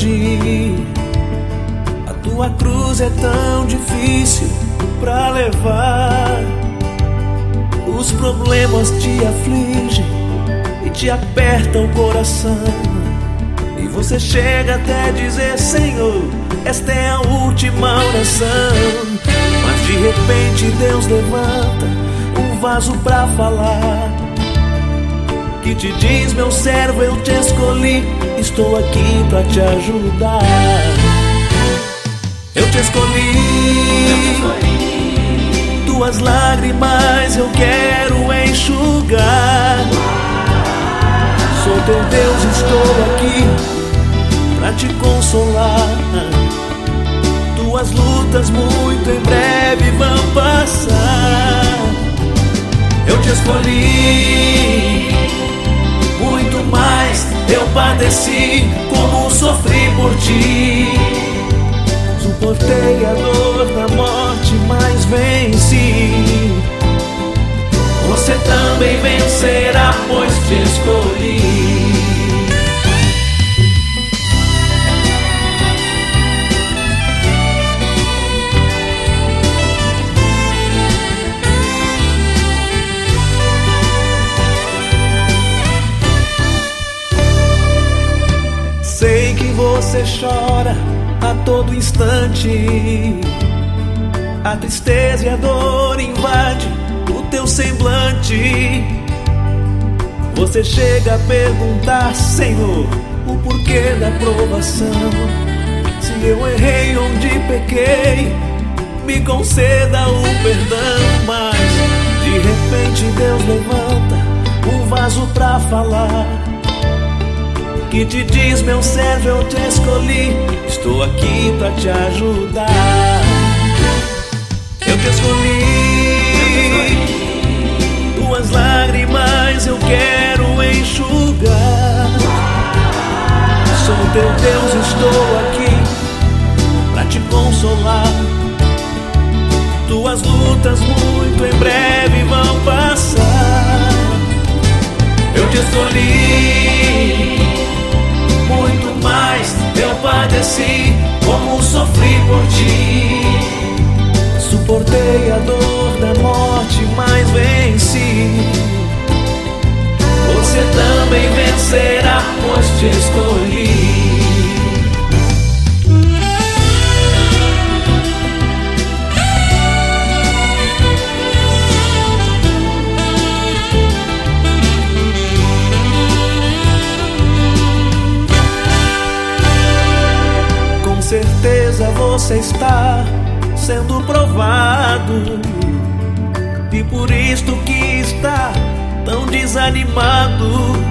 onde a tua cruz é tão difícil pra levar. Os problemas te afligem e te apertam o coração, e você chega até dizer: Senhor, esta é a última oração. Mas de repente Deus levanta um vaso pra falar, que te diz: meu servo, eu te escolhi, estou aqui pra te ajudar. Eu te escolhi, tuas lágrimas eu quero enxugar. Sou teu Deus, estou aqui pra te consolar. Tuas lutas muito em breve vão passar. Eu te escolhi, muito mais eu padeci, como sofri por ti. Suportei a dor da morte, mas venci. Você também vencerá, pois te escolhi. Sei que você chora a todo instante, a tristeza e a dor invade o teu semblante. Você chega a perguntar: Senhor, o porquê da provação? Se eu errei onde pequei, me conceda o perdão. Mas de repente Deus levanta um vaso pra falar, que te diz: meu servo, eu te escolhi, estou aqui pra te ajudar. Eu te escolhi, tuas lágrimas eu quero enxugar. Sou teu Deus, estou aqui pra te consolar. Tuas lutas muito em breve vão passar. Eu te escolhi, muito mais eu padeci, como sofri por ti. Suportei a dor da morte, mas venci. Você também vencerá, pois te escolhi. Com certeza você está sendo provado, e por isto que está tão desanimado.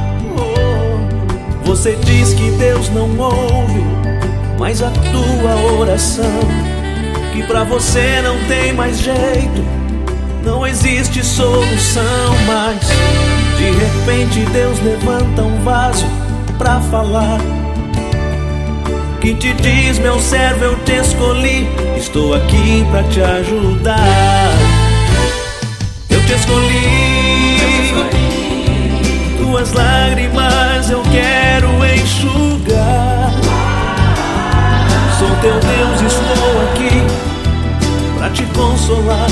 Você diz que Deus não ouve mais a tua oração, que pra você não tem mais jeito, não existe solução. Mas de repente Deus levanta um vaso pra falar, que te diz: meu servo, eu te escolhi, estou aqui pra te ajudar. Eu te escolhi, tuas lágrimas eu quero enxugar. Sou teu Deus, estou aqui pra te consolar.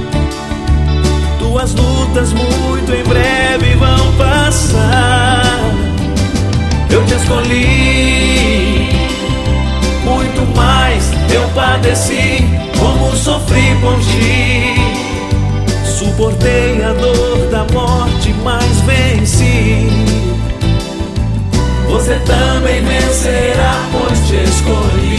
Tuas lutas muito em breve vão passar. Eu te escolhi, muito mais eu padeci, como sofri por ti. Suportei a dor da morte, mas venci. Você também vencerá, pois te escolhi.